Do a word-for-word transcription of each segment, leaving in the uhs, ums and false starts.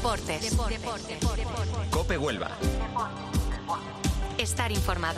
Deportes. Deportes. Deportes. Deportes. COPE Huelva. Estar informado.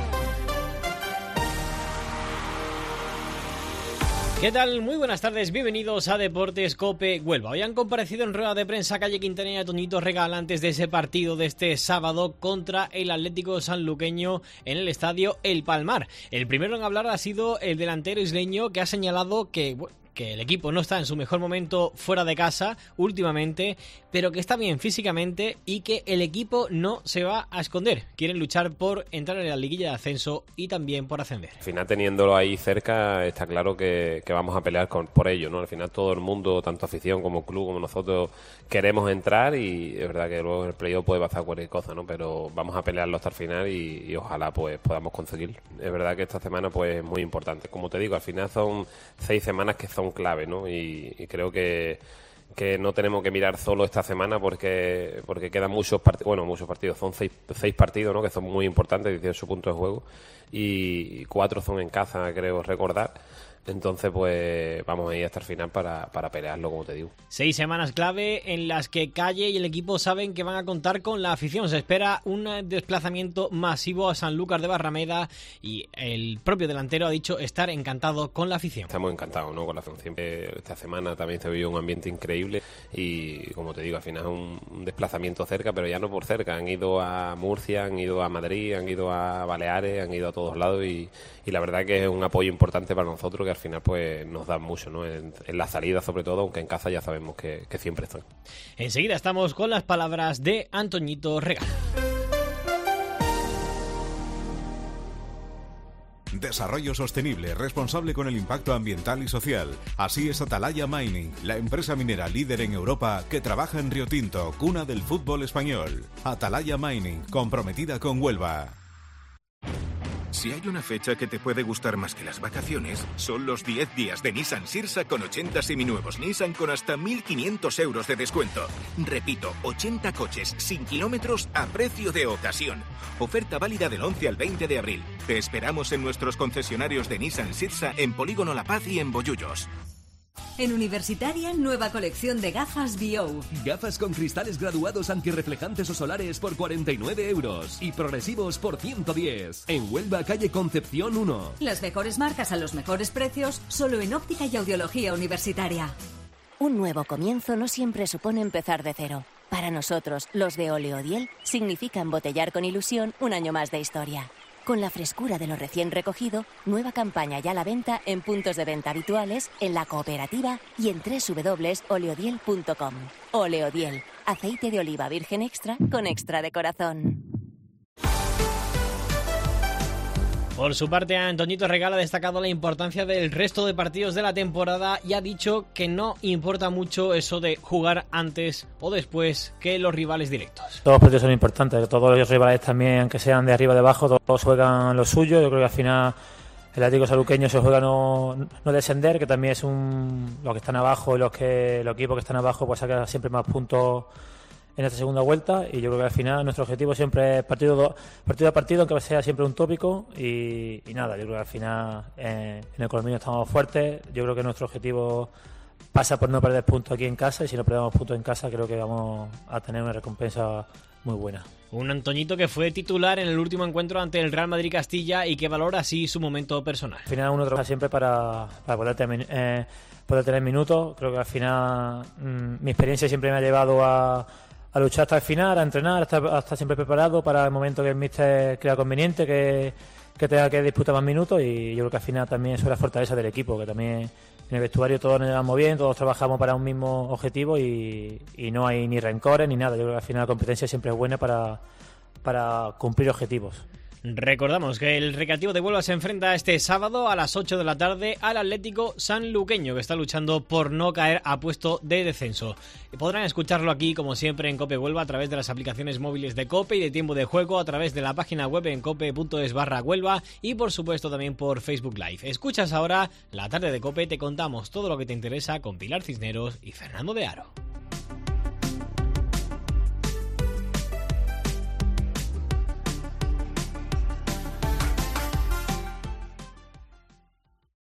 ¿Qué tal? Muy buenas tardes, bienvenidos a Deportes COPE Huelva. Hoy han comparecido en rueda de prensa Calle Quintanilla y Toñito Regala antes de ese partido de este sábado contra el Atlético Sanluqueño en el estadio El Palmar. El primero en hablar ha sido el delantero isleño, que ha señalado que... que el equipo no está en su mejor momento fuera de casa últimamente, pero que está bien físicamente y que el equipo no se va a esconder. Quieren luchar por entrar en la liguilla de ascenso y también por ascender. Al final, teniéndolo ahí cerca, está claro que, que vamos a pelear con, por ello, ¿no? Al final todo el mundo, tanto afición como club, como nosotros, queremos entrar y es verdad que luego en el playoff puede pasar cualquier cosa, ¿no? Pero vamos a pelearlo hasta el final y, y ojalá pues podamos conseguirlo. Es verdad que esta semana pues es muy importante. Como te digo, al final son seis semanas que son clave, ¿no? Y, y creo que, que no tenemos que mirar solo esta semana porque porque quedan muchos partidos, bueno, muchos partidos, son seis, seis partidos, ¿no? Que son muy importantes, dieciocho puntos de juego y cuatro son en casa, creo recordar. Entonces, pues vamos a ir hasta el final para, para pelearlo, como te digo. Seis semanas clave en las que Calle y el equipo saben que van a contar con la afición. Se espera un desplazamiento masivo a Sanlúcar de Barrameda y el propio delantero ha dicho estar encantado con la afición. Estamos encantados, ¿no? Con la afición. Esta semana también se vivió un ambiente increíble y, como te digo, al final es un, un desplazamiento cerca, pero ya no por cerca. Han ido a Murcia, han ido a Madrid, han ido a Baleares, han ido a todos lados y, y la verdad que es un apoyo importante para nosotros que al final pues nos dan mucho, ¿no? En, en la salida sobre todo, aunque en casa ya sabemos que, que siempre están. Enseguida estamos con las palabras de Antoñito Regala. Desarrollo sostenible, responsable con el impacto ambiental y social. Así es Atalaya Mining, la empresa minera líder en Europa que trabaja en Río Tinto, cuna del fútbol español. Atalaya Mining, comprometida con Huelva. Si hay una fecha que te puede gustar más que las vacaciones, son los diez días de Nissan Sirsa con ochenta seminuevos Nissan con hasta mil quinientos euros de descuento. Repito, ochenta coches sin kilómetros a precio de ocasión. Oferta válida del once al veinte de abril. Te esperamos en nuestros concesionarios de Nissan Sirsa en Polígono La Paz y en Bollullos. En Universitaria, nueva colección de gafas B O. Gafas con cristales graduados antirreflejantes o solares por cuarenta y nueve euros y progresivos por ciento diez. En Huelva, calle Concepción uno. Las mejores marcas a los mejores precios, solo en óptica y audiología universitaria. Un nuevo comienzo no siempre supone empezar de cero. Para nosotros, los de Oleodiel, significa embotellar con ilusión un año más de historia. Con la frescura de lo recién recogido, nueva campaña ya a la venta en puntos de venta habituales, en la cooperativa y en doble u doble u doble u punto oleodiel punto com. Oleodiel, aceite de oliva virgen extra con extra de corazón. Por su parte, Antoñito Regala ha destacado la importancia del resto de partidos de la temporada y ha dicho que no importa mucho eso de jugar antes o después que los rivales directos. Todos los partidos son importantes, todos los rivales también, aunque sean de arriba o de abajo, todos juegan lo suyo. Yo creo que al final el Atlético Sanluqueño se juega no, no descender, que también es un los que están abajo y los que los equipos que están abajo pues sacan siempre más puntos en esta segunda vuelta, y yo creo que al final nuestro objetivo siempre es partido, partido a partido, aunque sea siempre un tópico, y, y nada, yo creo que al final eh, en el Colombiano estamos fuertes. Yo creo que nuestro objetivo pasa por no perder puntos aquí en casa, y si no perdemos puntos en casa creo que vamos a tener una recompensa muy buena. Un Antoñito que fue titular en el último encuentro ante el Real Madrid Castilla y que valora así su momento personal. Al final uno trabaja siempre para, para poder, tener, eh, poder tener minutos. Creo que al final mmm, mi experiencia siempre me ha llevado a a luchar hasta el final, a entrenar, a estar, a estar siempre preparado para el momento que el míster crea conveniente, que, que tenga que disputar más minutos, y yo creo que al final también eso es la fortaleza del equipo, que también en el vestuario todos nos llevamos bien, todos trabajamos para un mismo objetivo y, y no hay ni rencores ni nada. Yo creo que al final la competencia siempre es buena para, para cumplir objetivos. Recordamos que el Recreativo de Huelva se enfrenta este sábado a las ocho de la tarde al Atlético Sanluqueño, que está luchando por no caer a puesto de descenso. Podrán escucharlo aquí, como siempre, en COPE Huelva, a través de las aplicaciones móviles de COPE y de Tiempo de Juego, a través de la página web en cope punto es barra Huelva y, por supuesto, también por Facebook Live. Escuchas ahora La Tarde de COPE, te contamos todo lo que te interesa con Pilar Cisneros y Fernando de Aro.